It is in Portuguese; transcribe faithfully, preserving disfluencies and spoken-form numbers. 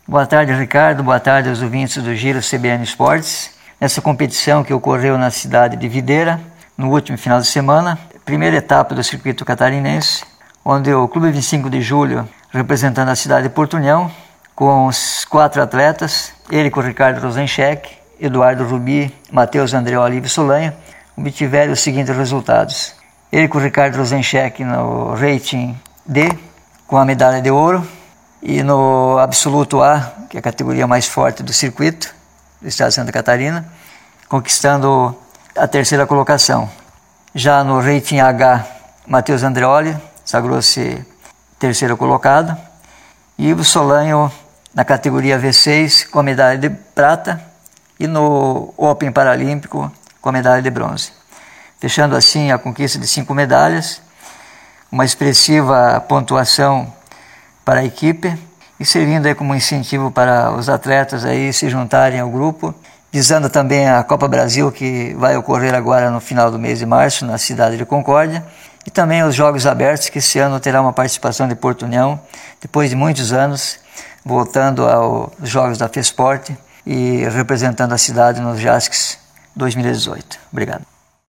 Boa tarde, Ricardo. Boa tarde aos ouvintes do Giro C B N Esportes. Nessa competição que ocorreu na cidade de Videira, no último final de semana, primeira etapa do circuito catarinense, onde o Clube vinte e cinco de Julho, representando a cidade de Porto União, com os quatro atletas, ele com o Ricardo Rosencheck, Eduardo Rubi, Matheus Andreoli e Solanha, obtiveram os seguintes resultados. Ele com o Ricardo Rosencheck no rating D, com a medalha de ouro, e no absoluto A, que é a categoria mais forte do circuito do estado de Santa Catarina, conquistando a terceira colocação. Já no rating H, Matheus Andreoli sagrou-se terceiro colocado, e o Solanho na categoria V seis com a medalha de prata e no Open Paralímpico com a medalha de bronze. Fechando assim a conquista de cinco medalhas, uma expressiva pontuação para a equipe e servindo aí como incentivo para os atletas aí se juntarem ao grupo, visando também a Copa Brasil que vai ocorrer agora no final do mês de março na cidade de Concórdia, e também os Jogos Abertos, que esse ano terá uma participação de Porto União, depois de muitos anos, voltando aos Jogos da FESPORT e representando a cidade nos JASCs dois mil e dezoito. Obrigado.